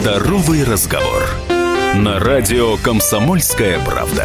Здоровый разговор. На радио «Комсомольская правда».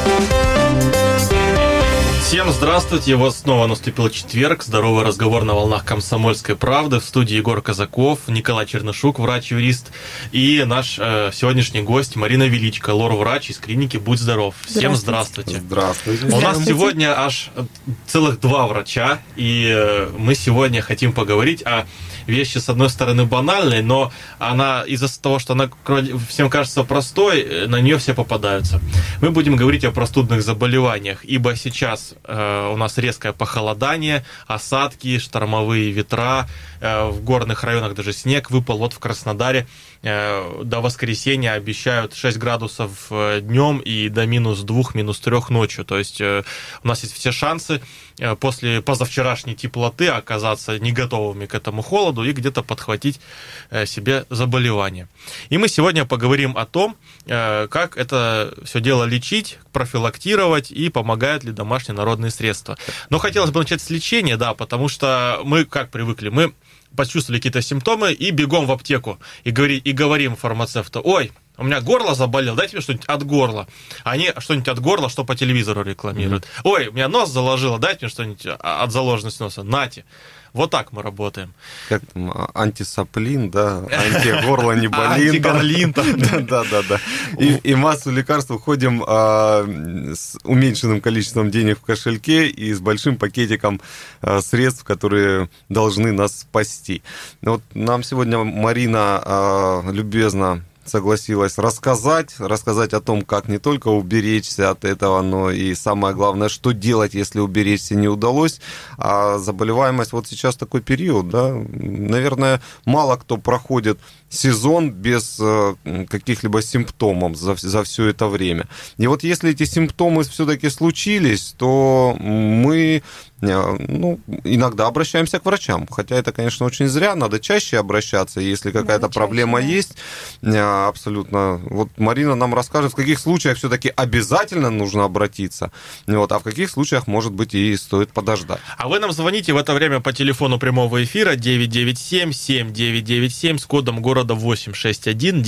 Всем здравствуйте, вот снова наступил четверг, здоровый разговор на волнах «Комсомольской правды». В студии Егор Казаков, Николай Чернышук, врач-юрист, и наш сегодняшний гость Марина Величко, лор-врач из клиники «Будь здоров». Всем здравствуйте. Здравствуйте. У нас сегодня аж целых два врача, и мы сегодня хотим поговорить о вещи, с одной стороны, банальной, но она из-за того, что она всем кажется простой, на нее все попадаются. Мы будем говорить о простудных заболеваниях, ибо сейчас у нас резкое похолодание, осадки, штормовые ветра, в горных районах даже снег выпал. Вот в Краснодаре до воскресенья обещают 6 градусов днем и до -2, -3 ночью. То есть у нас есть все шансы после позавчерашней теплоты оказаться не готовыми к этому холоду и где-то подхватить себе заболевание. И мы сегодня поговорим о том, как это все дело лечить, профилактировать и помогают ли домашние народные средства. Но хотелось бы начать с лечения, да, потому что мы как привыкли, мы почувствовали какие-то симптомы и бегом в аптеку и говорим фармацевту: ой, у меня горло заболело, дайте мне что-нибудь от горла. Они что-нибудь от горла, что по телевизору рекламируют. Ой, у меня нос заложило, дайте мне что-нибудь от заложенности носа. Нате. Вот так мы работаем. Как антисоплин, да, антигорло не болит. Антигорлин. Да. И массу лекарств уходим с уменьшенным количеством денег в кошельке и с большим пакетиком средств, которые должны нас спасти. Вот нам сегодня Марина любезно согласилась рассказать о том, как не только уберечься от этого, но и самое главное, что делать, если уберечься не удалось. А заболеваемость вот сейчас такой период, да, наверное, мало кто проходит сезон без каких-либо симптомов за все это время. И вот если эти симптомы все-таки случились, то мы иногда обращаемся к врачам. Хотя это, конечно, очень зря, надо чаще обращаться, если какая-то проблема есть. Абсолютно. Вот Марина нам расскажет, в каких случаях все-таки обязательно нужно обратиться, а в каких случаях, может быть, и стоит подождать. А вы нам звоните в это время по телефону прямого эфира 997-7997 с кодом города 861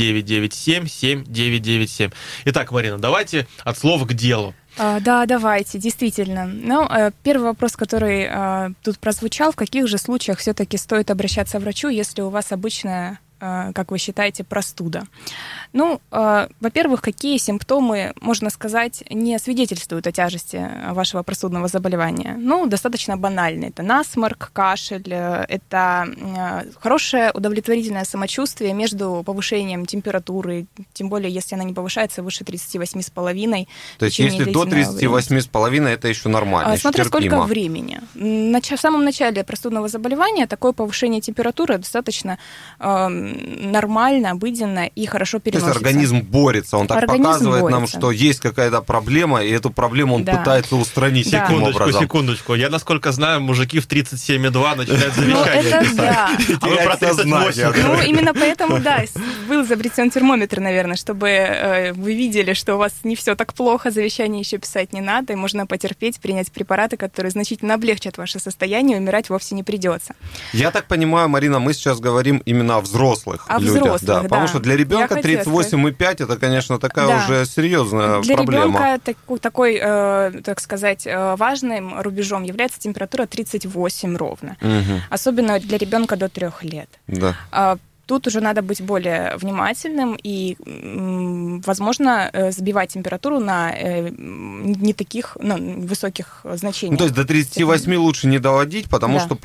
997-7997. Итак, Марина, давайте от слов к делу. Да, давайте, действительно. Первый вопрос, который тут прозвучал: в каких же случаях все-таки стоит обращаться к врачу, если у вас обычная, как вы считаете, простуда? Во-первых, какие симптомы, можно сказать, не свидетельствуют о тяжести вашего простудного заболевания? Достаточно банально. Это насморк, кашель, это хорошее удовлетворительное самочувствие между повышением температуры, тем более, если она не повышается выше 38,5. То есть, если до 38,5, это еще нормально, смотря еще терпимо. сколько времени. В самом начале простудного заболевания такое повышение температуры достаточно нормально, обыденно и хорошо переносится. То есть организм борется, он так показывает нам, что есть какая-то проблема, и эту проблему он пытается устранить таким образом. Секундочку. Я, насколько знаю, мужики в 37,2 начинают завещание писать. Да. А вы про 38. Именно поэтому, был изобретен термометр, наверное, чтобы вы видели, что у вас не все так плохо, завещание еще писать не надо, и можно потерпеть, принять препараты, которые значительно облегчат ваше состояние, умирать вовсе не придется. Я так понимаю, Марина, мы сейчас говорим именно о взрослых людях. Да, потому что для ребенка 38,5 это, конечно, такая уже серьезная проблема. Для ребенка такой, так сказать, важным рубежом является температура 38 ровно. Угу. Особенно для ребенка до 3 лет. Да. Тут уже надо быть более внимательным и, возможно, сбивать температуру на не таких высоких значениях. То есть до 38 лучше не доводить, потому что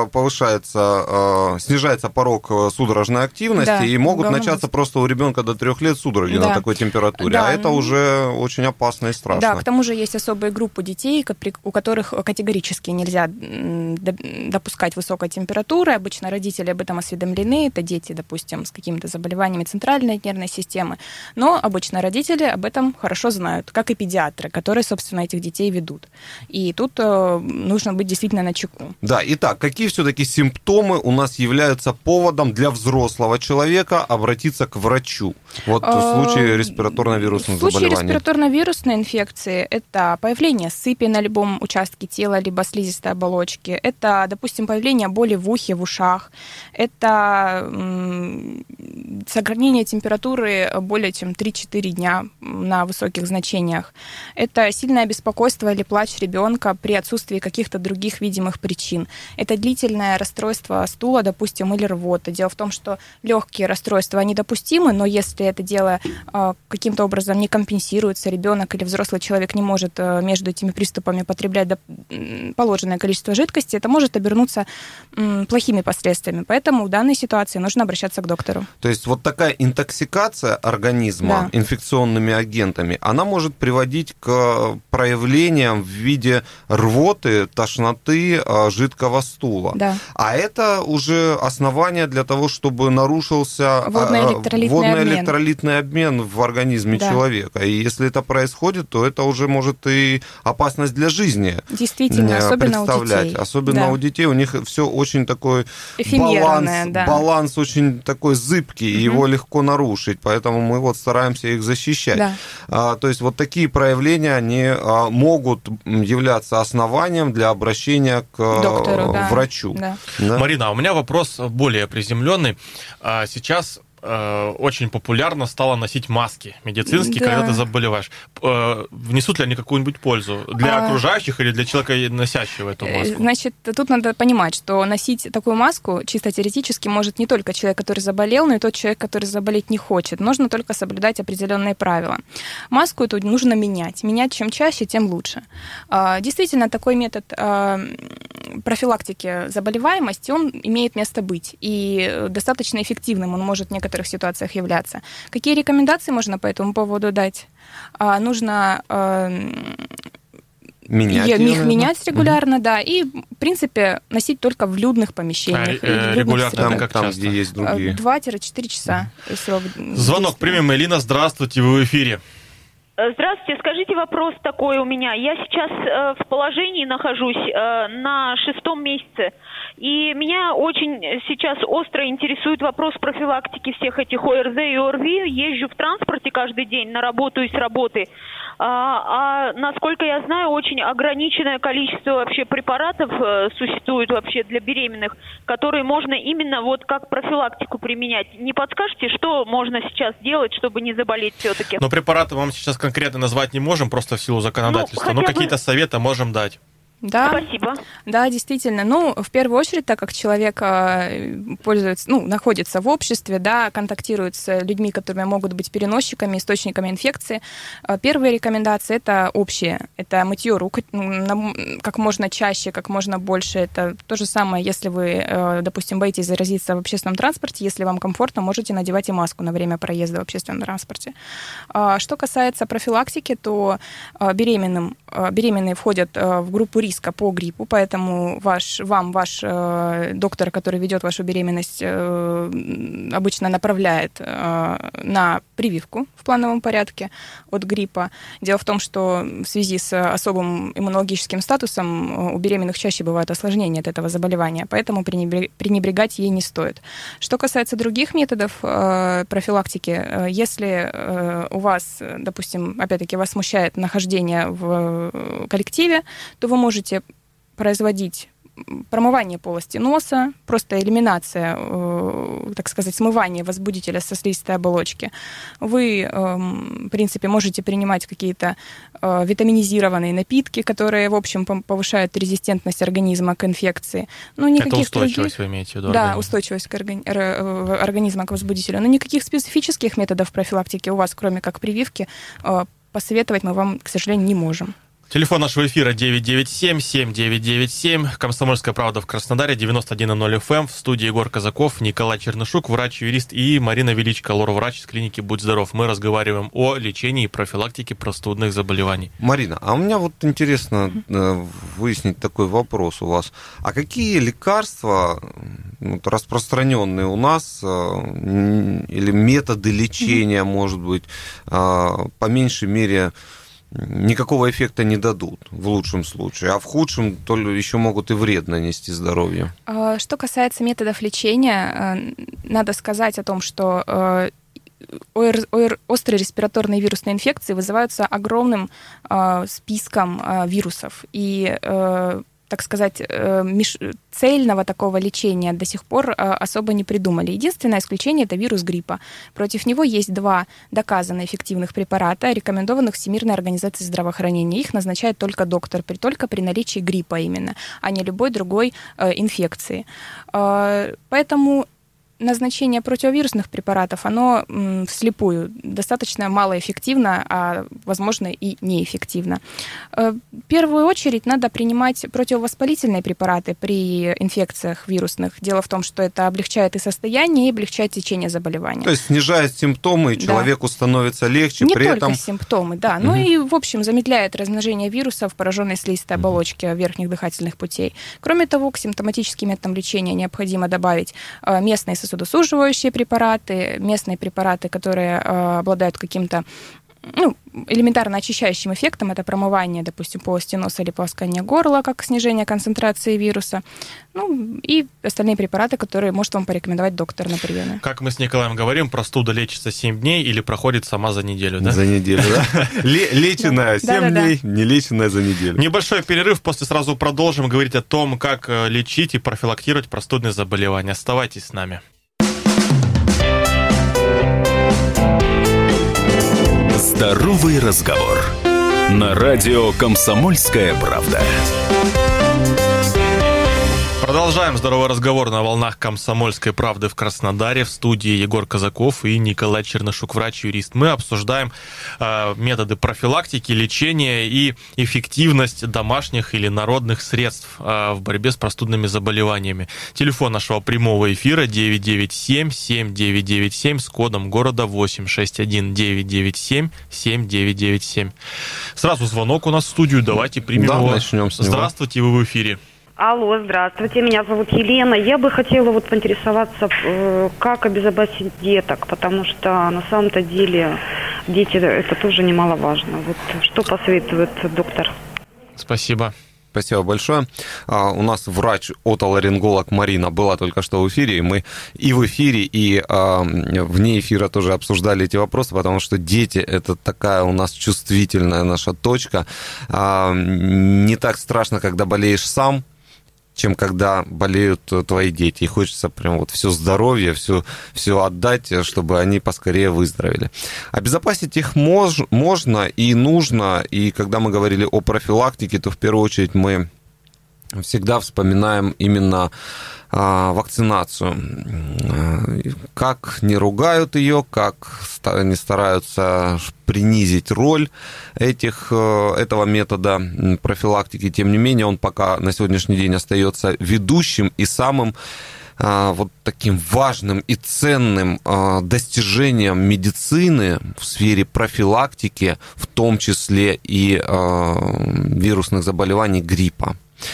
снижается порог судорожной активности, и могут начаться просто у ребенка до 3 лет судороги на такой температуре. А это уже очень опасно и страшно. Да, к тому же есть особые группы детей, у которых категорически нельзя допускать высокой температуры. Обычно родители об этом осведомлены. Это дети, допустим, с какими-то заболеваниями центральной нервной системы. Но обычно родители об этом хорошо знают, как и педиатры, которые, собственно, этих детей ведут. И тут нужно быть действительно начеку. Да, итак, какие все-таки симптомы у нас являются поводом для взрослого человека обратиться к врачу? Вот в случае респираторно-вирусных заболеваний. В случае респираторно-вирусной инфекции это появление сыпи на любом участке тела, либо слизистой оболочки. Это, допустим, появление боли в ухе, в ушах. Это сохранение температуры более чем 3-4 дня на высоких значениях. Это сильное беспокойство или плач ребенка при отсутствии каких-то других видимых причин. Это длительное расстройство стула, допустим, или рвота. Дело в том, что легкие расстройства, они допустимы, но если это дело каким-то образом не компенсируется, ребенок или взрослый человек не может между этими приступами потреблять положенное количество жидкости, это может обернуться плохими последствиями. Поэтому в данной ситуации нужно обращаться к доктору. То есть вот такая интоксикация организма инфекционными агентами, она может приводить к проявлениям в виде рвоты, тошноты, жидкого стула. Да. А это уже основание для того, чтобы нарушился водно-электролитный обмен в организме человека. И если это происходит, то это уже может и опасность для жизни действительно, особенно представлять. у детей. Особенно у детей. У них все очень такой баланс очень такой зыбкий, и его легко нарушить. Поэтому мы вот стараемся их защищать. То есть вот такие проявления, они могут являться основанием для обращения к доктору, врачу. Да. Марина, у меня вопрос более приземленный. Сейчас очень популярно стало носить маски медицинские, когда ты заболеваешь. Внесут ли они какую-нибудь пользу для окружающих или для человека, носящего эту маску? Значит, тут надо понимать, что носить такую маску чисто теоретически может не только человек, который заболел, но и тот человек, который заболеть не хочет. Нужно только соблюдать определенные правила. Маску эту нужно менять. Менять чем чаще, тем лучше. Действительно, такой метод профилактики заболеваемости, он имеет место быть. И достаточно эффективным он может в некоторых ситуациях являться. Какие рекомендации можно по этому поводу дать? Нужно менять регулярно, да, и, в принципе, носить только в людных помещениях. Регулярно, как там, часто? Где есть другие. 2-4 часа. Звонок примем. Элина, здравствуйте, вы в эфире. Здравствуйте, скажите, вопрос такой у меня. Я сейчас в положении нахожусь на 6-м месяце, и меня очень сейчас остро интересует вопрос профилактики всех этих ОРЗ и ОРВИ. Езжу в транспорте каждый день на работу и с работы. А насколько я знаю, очень ограниченное количество вообще препаратов существует вообще для беременных, которые можно именно вот как профилактику применять. Не подскажете, что можно сейчас делать, чтобы не заболеть все-таки? Но препараты вам сейчас конкретно назвать не можем, просто в силу законодательства, но какие-то советы можем дать. Да, спасибо. Да, действительно. Ну, в первую очередь, так как человек пользуется, находится в обществе, да, контактирует с людьми, которые могут быть переносчиками, источниками инфекции, первые рекомендации это общие. Это мытье рук как можно чаще, как можно больше. Это то же самое, если вы, допустим, боитесь заразиться в общественном транспорте, если вам комфортно, можете надевать и маску на время проезда в общественном транспорте. Что касается профилактики, то беременные входят в группу риска по гриппу, поэтому ваш доктор, который ведет вашу беременность, обычно направляет на прививку в плановом порядке от гриппа. Дело в том, что в связи с особым иммунологическим статусом у беременных чаще бывают осложнения от этого заболевания, поэтому пренебрегать ей не стоит. Что касается других методов профилактики, если у вас, допустим, опять-таки вас смущает нахождение в коллективе, то вы можете производить промывание полости носа, просто элиминация, так сказать, смывание возбудителя со слизистой оболочки. Вы, в принципе, можете принимать какие-то витаминизированные напитки, которые, в общем, повышают резистентность организма к инфекции. Это устойчивость, вы имеете в виду? Да, устойчивость организма к возбудителю. Но никаких специфических методов профилактики у вас, кроме как прививки, посоветовать мы вам, к сожалению, не можем. Телефон нашего эфира 997-7997, «Комсомольская правда» в Краснодаре, 91,0 FM, в студии Егор Казаков, Николай Чернышук, врач-юрист, и Марина Величко, лор-врач из клиники «Будь здоров». Мы разговариваем о лечении и профилактике простудных заболеваний. Марина, а у меня вот интересно выяснить такой вопрос у вас. А какие лекарства распространенные у нас, или методы лечения, может быть, по меньшей мере, никакого эффекта не дадут в лучшем случае, а в худшем то еще могут и вред нанести здоровью? Что касается методов лечения, надо сказать о том, что острые респираторные вирусные инфекции вызываются огромным списком вирусов. И так сказать, цельного такого лечения до сих пор особо не придумали. Единственное исключение – это вирус гриппа. Против него есть 2 доказанно эффективных препарата, рекомендованных Всемирной организацией здравоохранения. Их назначает только доктор, только при наличии гриппа именно, а не любой другой инфекции. Поэтому назначение противовирусных препаратов, оно вслепую достаточно малоэффективно, а, возможно, и неэффективно. В первую очередь надо принимать противовоспалительные препараты при инфекциях вирусных. Дело в том, что это облегчает и состояние, и облегчает течение заболевания. То есть снижает симптомы, и человеку становится легче. Не при только этом... симптомы, да. Ну и, в общем, замедляет размножение вируса в пораженной слизистой оболочке верхних дыхательных путей. Кроме того, к симптоматическим методам лечения необходимо добавить местные сосудосуживающие препараты, местные препараты, которые обладают каким-то элементарно очищающим эффектом. Это промывание, допустим, полости носа или полоскание горла, как снижение концентрации вируса. И остальные препараты, которые может вам порекомендовать доктор на приеме. Как мы с Николаем говорим, простуда лечится 7 дней или проходит сама за неделю, да? За неделю, да? Леченая 7 дней, не леченая за неделю. Небольшой перерыв, после сразу продолжим говорить о том, как лечить и профилактировать простудные заболевания. Оставайтесь с нами. Здоровый разговор. На радио «Комсомольская правда». Продолжаем здоровый разговор на волнах «Комсомольской правды» в Краснодаре. В студии Егор Казаков и Николай Чернышук, врач-юрист. Мы обсуждаем методы профилактики, лечения и эффективность домашних или народных средств в борьбе с простудными заболеваниями. Телефон нашего прямого эфира 997-7997 с кодом города 861-997-7997. Сразу звонок у нас в студию. Давайте примем его. Начнем с него. Здравствуйте, вы в эфире. Алло, здравствуйте, меня зовут Елена. Я бы хотела поинтересоваться, как обезопасить деток, потому что на самом-то деле дети это тоже немаловажно. Что посоветует доктор? Спасибо. Спасибо большое. У нас врач-отоларинголог Марина была только что в эфире. Мы и в эфире, и вне эфира тоже обсуждали эти вопросы, потому что дети – это такая у нас чувствительная наша точка. Не так страшно, когда болеешь сам, чем когда болеют твои дети. И хочется прям все здоровье, все отдать, чтобы они поскорее выздоровели. Обезопасить их можно и нужно. И когда мы говорили о профилактике, то в первую очередь мы всегда вспоминаем именно вакцинацию. Как не ругают ее, как не стараются принизить роль этого метода профилактики, тем не менее он пока на сегодняшний день остается ведущим и самым таким важным и ценным достижением медицины в сфере профилактики, в том числе и вирусных заболеваний гриппа.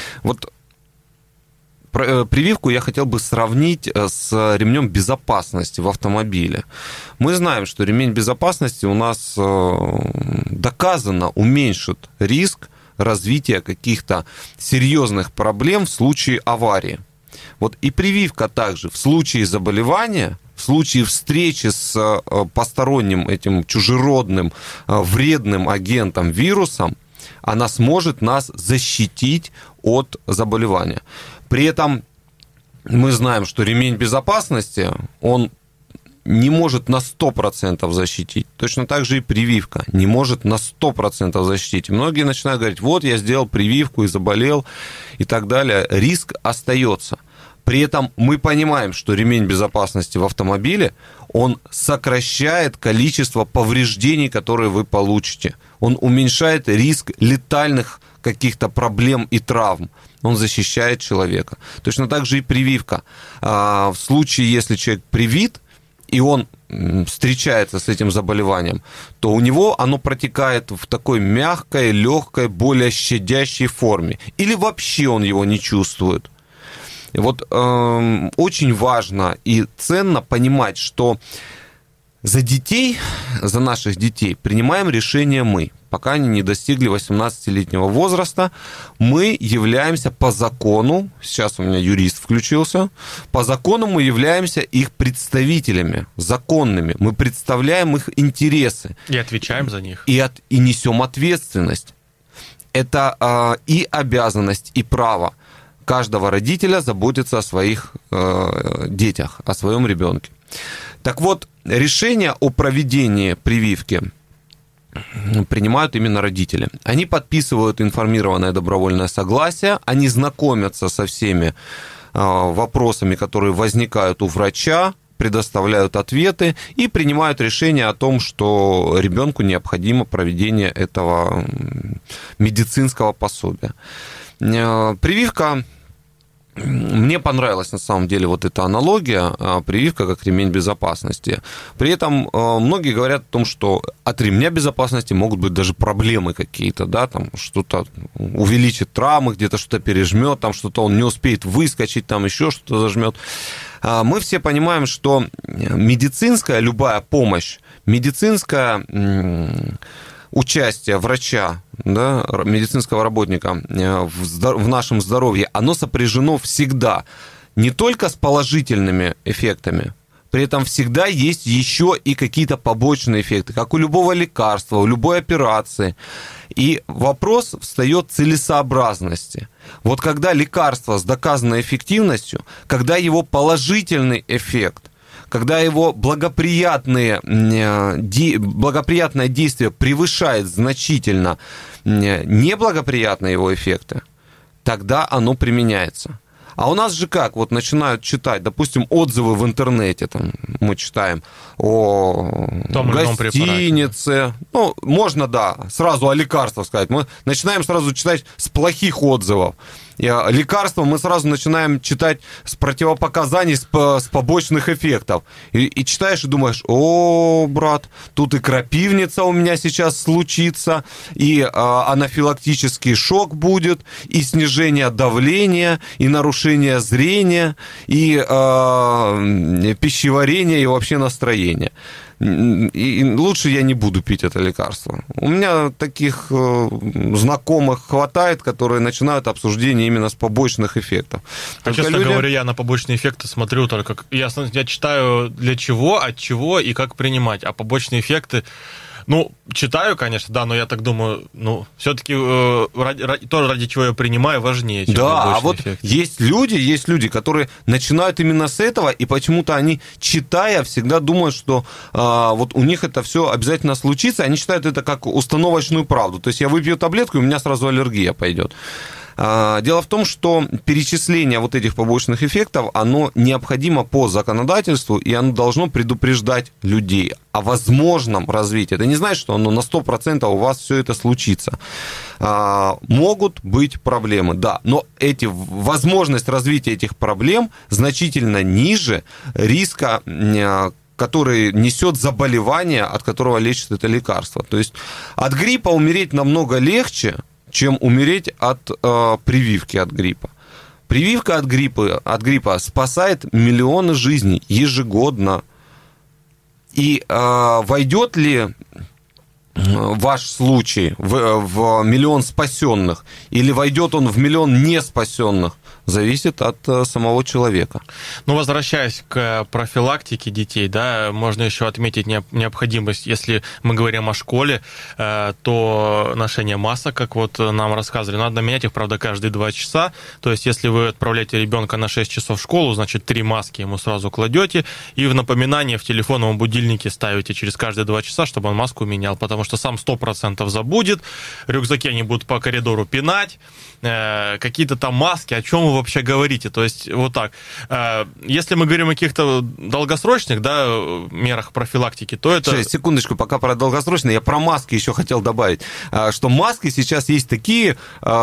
Прививку я хотел бы сравнить с ремнем безопасности в автомобиле. Мы знаем, что ремень безопасности у нас доказанно уменьшит риск развития каких-то серьезных проблем в случае аварии. И прививка также в случае заболевания, в случае встречи с посторонним этим чужеродным вредным агентом, вирусом, она сможет нас защитить от заболевания. При этом мы знаем, что ремень безопасности, он не может на 100% защитить. Точно так же и прививка не может на 100% защитить. Многие начинают говорить, я сделал прививку и заболел и так далее. Риск остается. При этом мы понимаем, что ремень безопасности в автомобиле, он сокращает количество повреждений, которые вы получите. Он уменьшает риск летальных каких-то проблем и травм. Он защищает человека. Точно так же и прививка. В случае, если человек привит, и он встречается с этим заболеванием, то у него оно протекает в такой мягкой, легкой, более щадящей форме. Или вообще он его не чувствует. И очень важно и ценно понимать, что за наших детей принимаем решение мы. Пока они не достигли 18-летнего возраста, мы являемся по закону, сейчас у меня юрист включился, по закону мы являемся их представителями, законными. Мы представляем их интересы. И отвечаем за них. И несем ответственность. это и обязанность, и право каждого родителя заботиться о своих детях, о своем ребенке. Так вот, решение о проведении прививки принимают именно родители. Они подписывают информированное добровольное согласие, они знакомятся со всеми вопросами, которые возникают у врача, предоставляют ответы и принимают решение о том, что ребенку необходимо проведение этого медицинского пособия. Прививка, мне понравилась на самом деле вот эта аналогия, прививка как ремень безопасности. При этом многие говорят о том, что от ремня безопасности могут быть даже проблемы какие-то, да, там что-то увеличит травмы, где-то что-то пережмет, там что-то он не успеет выскочить, там еще что-то зажмет. Мы все понимаем, что медицинская любая помощь, медицинское участие врача, да, медицинского работника в нашем здоровье, оно сопряжено всегда не только с положительными эффектами, при этом всегда есть еще и какие-то побочные эффекты, как у любого лекарства, у любой операции. И вопрос встает целесообразности. Вот когда лекарство с доказанной эффективностью, когда его положительный эффект, когда его благоприятное действие превышает значительно неблагоприятные его эффекты, тогда оно применяется. А у нас же как? Вот начинают читать, допустим, отзывы в интернете, там, мы читаем о гостинице. Ну, можно, да, сразу о лекарствах сказать. Мы начинаем сразу читать с плохих отзывов. И лекарства мы сразу начинаем читать с противопоказаний, с побочных эффектов. И читаешь и думаешь: о, брат, тут и крапивница у меня сейчас случится, и анафилактический шок будет, и снижение давления, и нарушение зрения, и пищеварение, и вообще настроение. И лучше я не буду пить это лекарство. У меня таких знакомых хватает, которые начинают обсуждение именно с побочных эффектов. Честно говоря, я на побочные эффекты смотрю только... Я читаю для чего, от чего и как принимать. А побочные эффекты... Ну, читаю, конечно, да, но я так думаю, ну, все-таки то, ради чего я принимаю, важнее, чем да, а вот есть люди, которые начинают именно с этого, и почему-то они, читая, всегда думают, что вот у них это все обязательно случится, они считают это как установочную правду. То есть я выпью таблетку, и у меня сразу аллергия пойдет. Дело в том, что перечисление вот этих побочных эффектов, оно необходимо по законодательству, и оно должно предупреждать людей о возможном развитии. Это не значит, что оно на 100% у вас все это случится. Могут быть проблемы, да, но возможность развития этих проблем значительно ниже риска, который несет заболевание, от которого лечит это лекарство. То есть от гриппа умереть намного легче, чем умереть от прививки от гриппа. Прививка от гриппа спасает миллионы жизней ежегодно. И войдет ли ваш случай в миллион спасенных, или войдет он в миллион неспасенных, зависит от самого человека. Ну, возвращаясь к профилактике детей, да, можно еще отметить необходимость, если мы говорим о школе, то ношение масок, как вот нам рассказывали, надо менять их, правда, каждые 2 часа. То есть, если вы отправляете ребенка на 6 часов в школу, значит, 3 маски ему сразу кладете, и в напоминание в телефоновом будильнике ставите через каждые 2 часа, чтобы он маску менял, потому что сам 100% забудет, рюкзаки они будут по коридору пинать, какие-то там маски, о чем вы вообще говорите? То есть, вот так. Если мы говорим о каких-то долгосрочных, да, мерах профилактики, то это... Сейчас, секундочку, пока про долгосрочные, я про маски еще хотел добавить, что маски сейчас есть такие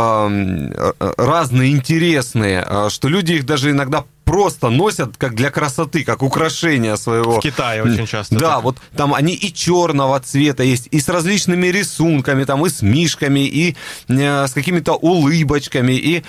разные, интересные, что люди их даже иногда просто носят как для красоты, как украшение своего. В Китае очень часто. Да, так. вот там они и черного цвета есть, и с различными рисунками, там, и с мишками, и с какими-то улыбочками, и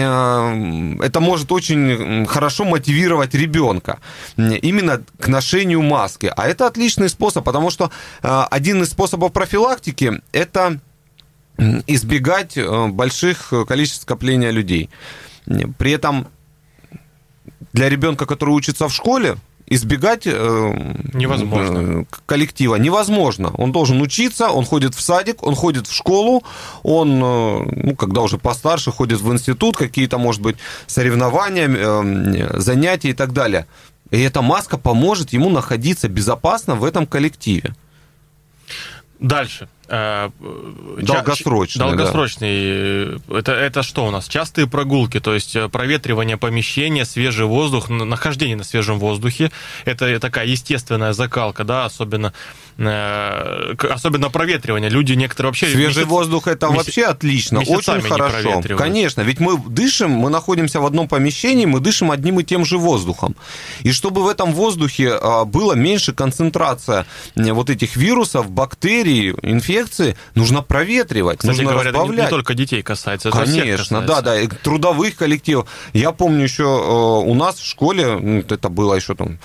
это может очень хорошо мотивировать ребенка именно к ношению маски. А это отличный способ, потому что один из способов профилактики – это избегать больших количеств скопления людей. При этом для ребенка, который учится в школе, избегать коллектива невозможно. Он должен учиться, он ходит в садик, он ходит в школу, он, когда уже постарше, ходит в институт, какие-то, может быть, соревнования, занятия и так далее. И эта маска поможет ему находиться безопасно в этом коллективе. Дальше. Долгосрочный. Да. Это что у нас? Частые прогулки, то есть проветривание помещения, свежий воздух, нахождение на свежем воздухе. Это такая естественная закалка, да, особенно проветривание. Люди некоторые вообще... Свежий воздух – это вообще отлично, очень хорошо. Конечно, ведь мы дышим, мы находимся в одном помещении, мы дышим одним и тем же воздухом. И чтобы в этом воздухе было меньше концентрация вот этих вирусов, бактерий, инфекций, нужно проветривать, кстати, нужно говорят, разбавлять. Не только детей касается, это конечно, всех касается. Да, и трудовых коллективов. Я помню еще у нас в школе, это было еще там...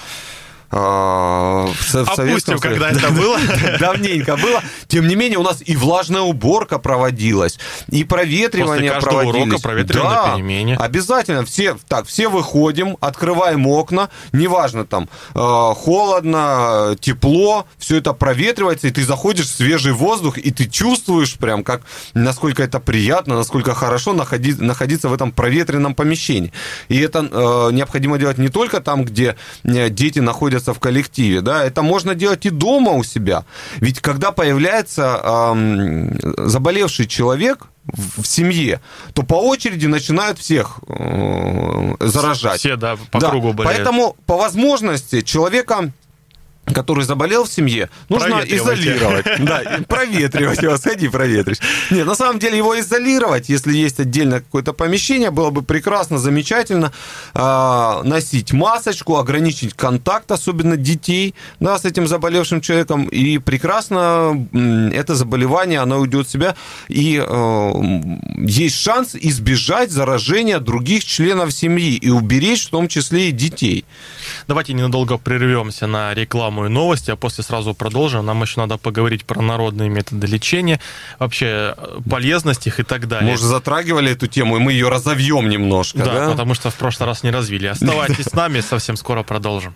Опустим, когда это было. Давненько было. Тем не менее, у нас и влажная уборка проводилась, и проветривание проводилось. После каждого урока проветривание перемене. Обязательно. Все выходим, открываем окна, неважно там, холодно, тепло, все это проветривается, и ты заходишь в свежий воздух, и ты чувствуешь прям, насколько это приятно, насколько хорошо находиться в этом проветренном помещении. И это необходимо делать не только там, где дети находятся в коллективе, да, это можно делать и дома у себя. Ведь когда появляется заболевший человек в семье, то по очереди начинают всех заражать. Все, да, по кругу болеют. Поэтому по возможности человека, который заболел в семье, нужно изолировать. Да, проветривать его, сходи проветришь. Нет, на самом деле его изолировать, если есть отдельное какое-то помещение, было бы прекрасно, замечательно. Носить масочку, ограничить контакт, особенно детей, да, с этим заболевшим человеком, и прекрасно это заболевание, оно уйдет в себя, и есть шанс избежать заражения других членов семьи и уберечь в том числе и детей. Давайте ненадолго прервемся на рекламу и новости, а после сразу продолжим. Нам еще надо поговорить про народные методы лечения, вообще полезность их и так далее. Мы уже затрагивали эту тему, и мы ее разовьем немножко. Да, потому что в прошлый раз не развили. Оставайтесь с нами, совсем скоро продолжим.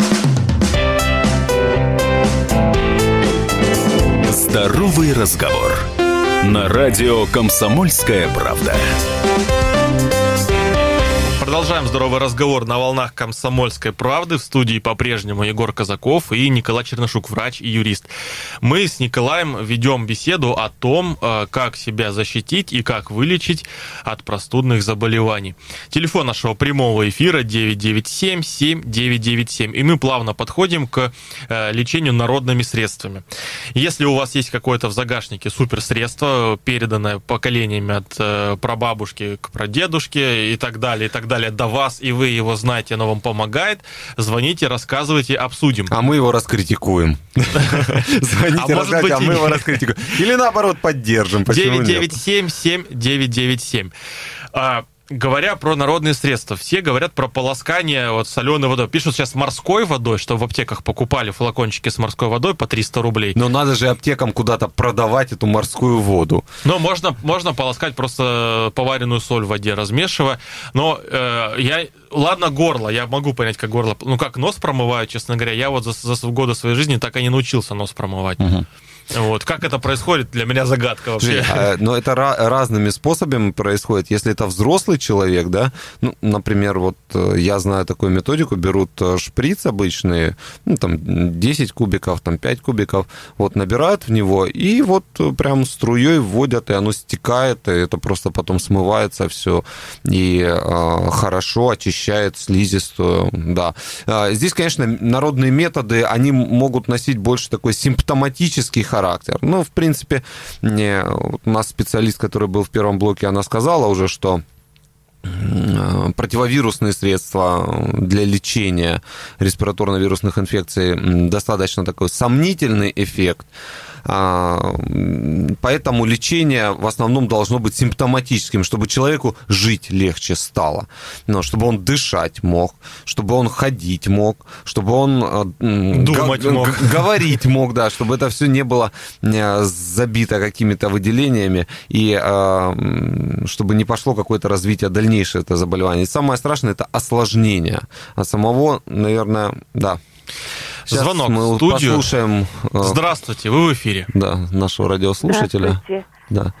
Здоровый разговор. На радио «Комсомольская правда». Продолжаем здоровый разговор на волнах «Комсомольской правды». В студии по-прежнему Егор Казаков и Николай Чернышук, врач и юрист. Мы с Николаем ведем беседу о том, как себя защитить и как вылечить от простудных заболеваний. Телефон нашего прямого эфира 997-7997. И мы плавно подходим к лечению народными средствами. Если у вас есть какое-то в загашнике суперсредство, переданное поколениями от прабабушки к прадедушке и так далее, до вас, и вы его знаете, оно вам помогает, звоните, рассказывайте, обсудим. А мы его раскритикуем. Звоните, рассказывайте, а мы его раскритикуем. Или наоборот, поддержим. 997-7997. Говоря про народные средства, все говорят про полоскание соленой водой. Пишут сейчас морской водой, что в аптеках покупали флакончики с морской водой по 300 рублей. Но надо же аптекам куда-то продавать эту морскую воду. Но можно полоскать просто поваренную соль в воде, размешивая. Но ладно, горло, я могу понять, как горло. Как нос промываю, честно говоря, я за годы своей жизни так и не научился нос промывать. Угу. Как это происходит, для меня загадка вообще. Но это разными способами происходит. Если это взрослый человек, да, например, я знаю такую методику, берут шприц обычный, там 10 кубиков, там 5 кубиков, набирают в него и прям струей вводят, и оно стекает, и это просто потом смывается все, и хорошо очищает слизистую, да. Здесь, конечно, народные методы, они могут носить больше такой симптоматический характер. В принципе, у нас специалист, который был в первом блоке, она сказала уже, что противовирусные средства для лечения респираторно-вирусных инфекций достаточно такой сомнительный эффект. Поэтому лечение в основном должно быть симптоматическим, чтобы человеку жить легче стало, чтобы он дышать мог, чтобы он ходить мог, чтобы он думать мог, говорить мог, да, чтобы это все не было забито какими-то выделениями и чтобы не пошло какое-то развитие дальнейшее это заболевание. И самое страшное – это осложнение. А самого, наверное, да. Сейчас звонок мы в студию. Послушаем. Здравствуйте, вы в эфире. Да, нашего радиослушателя. Здравствуйте. Да.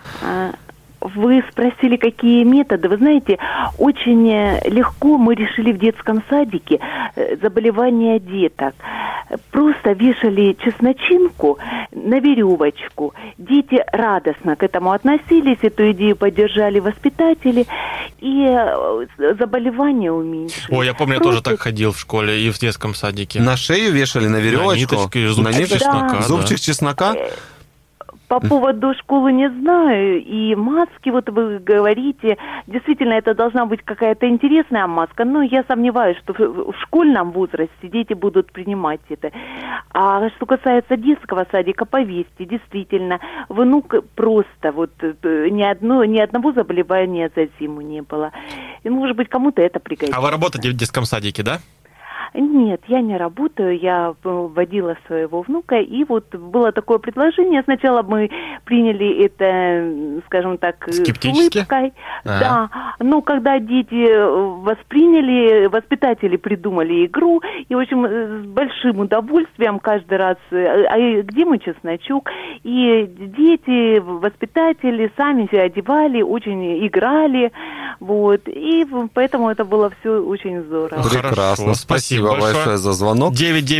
Вы спросили, какие методы. Вы знаете, очень легко мы решили в детском садике заболевания деток. Просто вешали чесночинку на веревочку. Дети радостно к этому относились, эту идею поддержали воспитатели, и заболевания уменьшились. Ой, я помню, я тоже так ходил в школе и в детском садике. На шею вешали, на веревочку? На ниточке, зубчик чеснока. Да. Зубчик чеснока? По поводу школы не знаю, и маски, вот вы говорите, действительно, это должна быть какая-то интересная маска, но я сомневаюсь, что в школьном возрасте дети будут принимать это. А что касается детского садика, поверьте, действительно, внук просто вот ни одного заболевания за зиму не было. И, может быть, кому-то это пригодится. А вы работаете в детском садике, да? Нет, я не работаю, я водила своего внука, и вот было такое предложение. Сначала мы приняли это, скажем так, с улыбкой. Да, но когда дети восприняли, воспитатели придумали игру, и, в общем, с большим удовольствием каждый раз, а где мой чесночок? И дети, воспитатели сами себя одевали, очень играли, вот, и поэтому это было все очень здорово. Прекрасно, спасибо большое за звонок.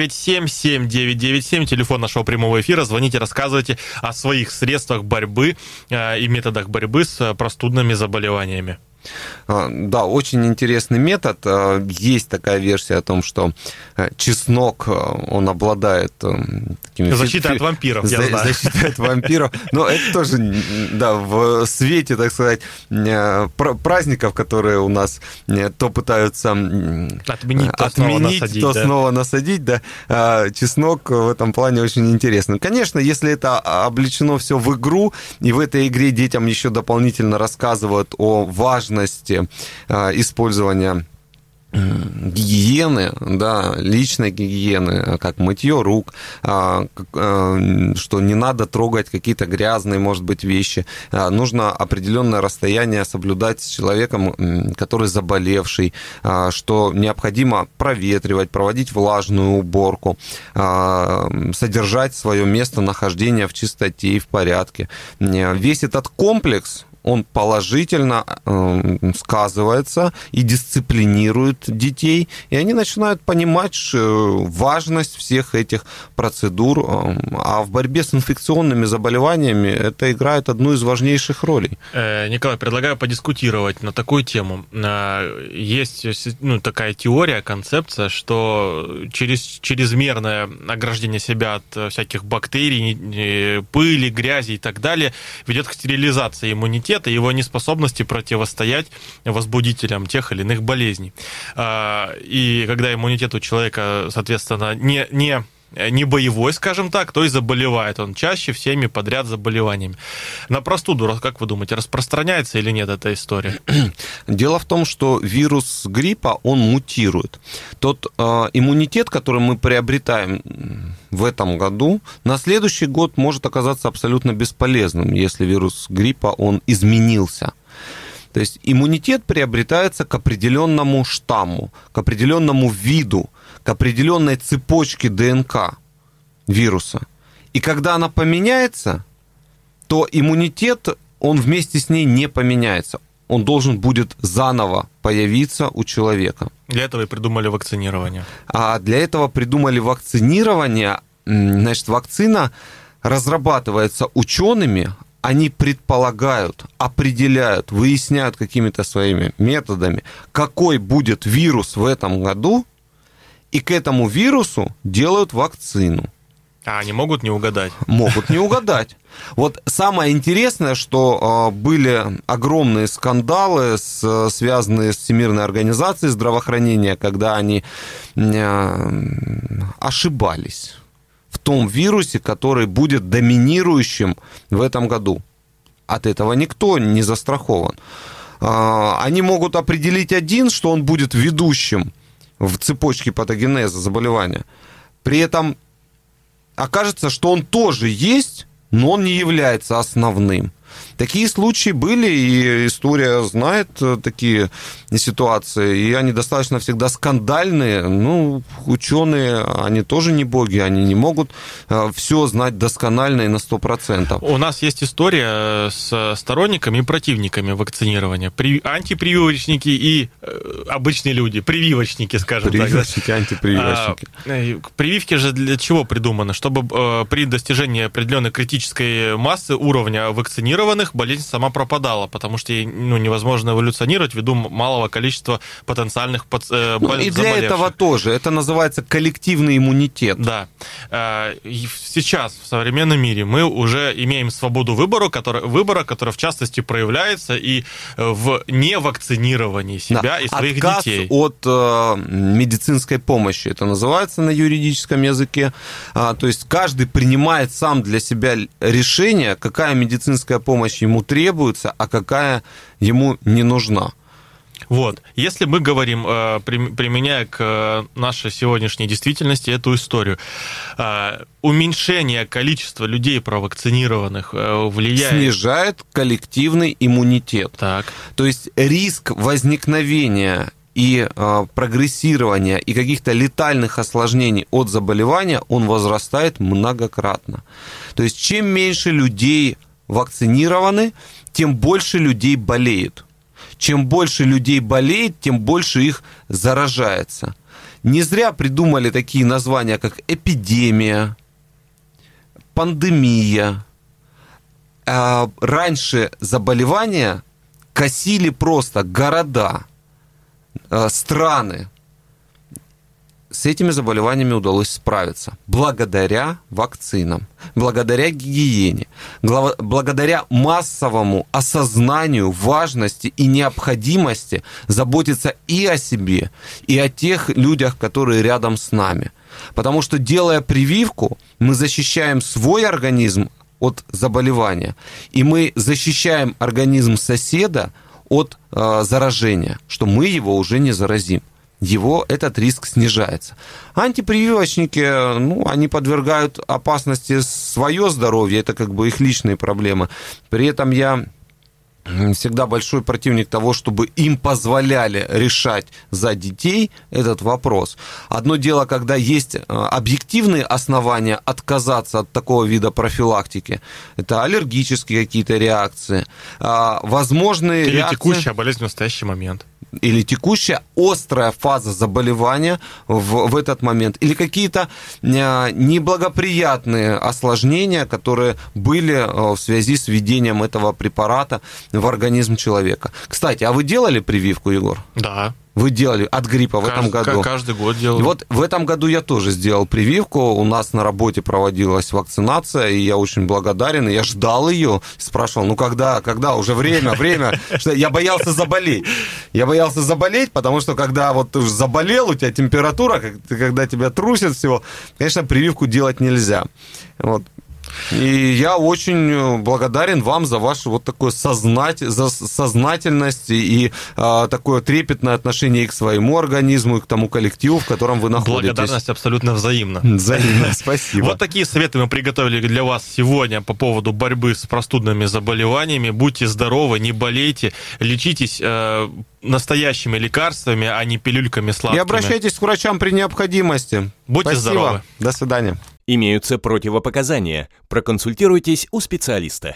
997-7997, телефон нашего прямого эфира. Звоните, рассказывайте о своих средствах борьбы и методах борьбы с простудными заболеваниями. Да, очень интересный метод. Есть такая версия о том, что чеснок, он обладает такими... Защитой от вампиров, я знаю. Защитой от вампиров. Но это тоже, да, в свете, так сказать, праздников, которые у нас то пытаются отменить, то снова насадить, да. Чеснок в этом плане очень интересный. Конечно, если это облечено все в игру, и в этой игре детям еще дополнительно рассказывают о важности использования гигиены, да, личной гигиены, как мытье рук, что не надо трогать какие-то грязные, может быть, вещи. Нужно определенное расстояние соблюдать с человеком, который заболевший, что необходимо проветривать, проводить влажную уборку, содержать свое место нахождения в чистоте и в порядке. Весь этот комплекс, он положительно сказывается и дисциплинирует детей, и они начинают понимать важность всех этих процедур. А в борьбе с инфекционными заболеваниями это играет одну из важнейших ролей. Николай, предлагаю подискутировать на такую тему. Есть такая теория, концепция, что чрезмерное ограждение себя от всяких бактерий, пыли, грязи и так далее ведет к стерилизации иммунитета и его неспособности противостоять возбудителям тех или иных болезней. И когда иммунитет у человека, соответственно, не боевой, скажем так, то и заболевает он чаще всеми подряд заболеваниями. На простуду, как вы думаете, распространяется или нет эта история? Дело в том, что вирус гриппа, он мутирует. Тот иммунитет, который мы приобретаем в этом году, на следующий год может оказаться абсолютно бесполезным, если вирус гриппа, он изменился. То есть иммунитет приобретается к определенному штамму, к определенному виду, к определенной цепочке ДНК вируса. И когда она поменяется, то иммунитет, он вместе с ней не поменяется. Он должен будет заново появиться у человека. Для этого и придумали вакцинирование. А для этого придумали вакцинирование. Значит, вакцина разрабатывается учеными, они предполагают, определяют, выясняют какими-то своими методами, какой будет вирус в этом году, и к этому вирусу делают вакцину. А они могут не угадать? Могут не угадать. Вот самое интересное, что были огромные скандалы, связанные с Всемирной организацией здравоохранения, когда они ошибались в том вирусе, который будет доминирующим в этом году. От этого никто не застрахован. Они могут определить один, что он будет ведущим в цепочке патогенеза заболевания. При этом окажется, что он тоже есть, но он не является основным. Такие случаи были, и история знает такие ситуации, и они достаточно всегда скандальные. Ну, ученые, они тоже не боги, они не могут все знать досконально и на 100%. У нас есть история с сторонниками и противниками вакцинирования. Антипрививочники и обычные люди, прививочники, скажем так. Прививочники, антипрививочники. Прививки же для чего придуманы? Чтобы при достижении определенной критической массы уровня вакцинированных болезнь сама пропадала, потому что ей невозможно эволюционировать ввиду малого количества потенциальных заболевших. И для этого тоже. Это называется коллективный иммунитет. Да. Сейчас в современном мире мы уже имеем свободу выбора, которая в частности проявляется и в невакцинировании себя и своих отказ детей. От медицинской помощи. Это называется на юридическом языке. То есть каждый принимает сам для себя решение, какая медицинская помощь ему требуется, а какая ему не нужна. Вот. Если мы говорим, применяя к нашей сегодняшней действительности эту историю, уменьшение количества людей провакцинированных влияет... Снижает коллективный иммунитет. Так. То есть риск возникновения и прогрессирования и каких-то летальных осложнений от заболевания, он возрастает многократно. То есть чем меньше людей вакцинированы, тем больше людей болеют. Чем больше людей болеет, тем больше их заражается. Не зря придумали такие названия, как эпидемия, пандемия. Раньше заболевания косили просто города, страны. С этими заболеваниями удалось справиться благодаря вакцинам, благодаря гигиене, благодаря массовому осознанию важности и необходимости заботиться и о себе, и о тех людях, которые рядом с нами. Потому что, делая прививку, мы защищаем свой организм от заболевания, и мы защищаем организм соседа от заражения, что мы его уже не заразим. Этот риск снижается. Антипрививочники, они подвергают опасности свое здоровье, это как бы их личные проблемы. При этом я всегда большой противник того, чтобы им позволяли решать за детей этот вопрос. Одно дело, когда есть объективные основания отказаться от такого вида профилактики. Это аллергические какие-то реакции, возможные или реакции... текущая болезнь в настоящий момент. Или текущая острая фаза заболевания в этот момент, или какие-то неблагоприятные осложнения, которые были в связи с введением этого препарата в организм человека. Кстати, а вы делали прививку, Егор? Да. Вы делали от гриппа в этом году? Каждый год делаю. Вот в этом году я тоже сделал прививку. У нас на работе проводилась вакцинация, и я очень благодарен. И я ждал ее, спрашивал, когда уже время. Я боялся заболеть. Потому что когда вот ты уже заболел, у тебя температура, когда тебя трусит всего, конечно, прививку делать нельзя. Вот. И я очень благодарен вам за вашу вот такую сознательность и такое трепетное отношение и к своему организму, и к тому коллективу, в котором вы находитесь. Благодарность абсолютно взаимна. Взаимно, спасибо. Вот такие советы мы приготовили для вас сегодня по поводу борьбы с простудными заболеваниями. Будьте здоровы, не болейте, лечитесь настоящими лекарствами, а не пилюльками сладкими. И обращайтесь к врачам при необходимости. Будьте здоровы. До свидания. Имеются противопоказания. Проконсультируйтесь у специалиста.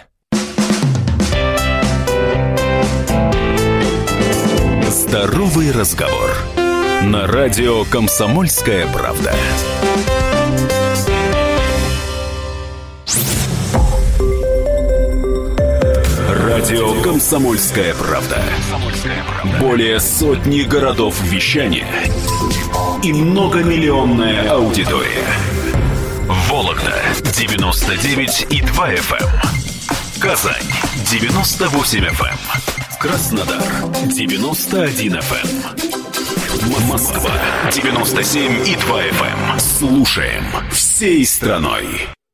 Здоровый разговор. На радио «Комсомольская правда». Радио «Комсомольская правда». Более сотни городов вещания и многомиллионная аудитория. Вологда 99,2 FM. Казань 98 FM. Краснодар 91 FM. Москва 97,2 FM. Слушаем всей страной.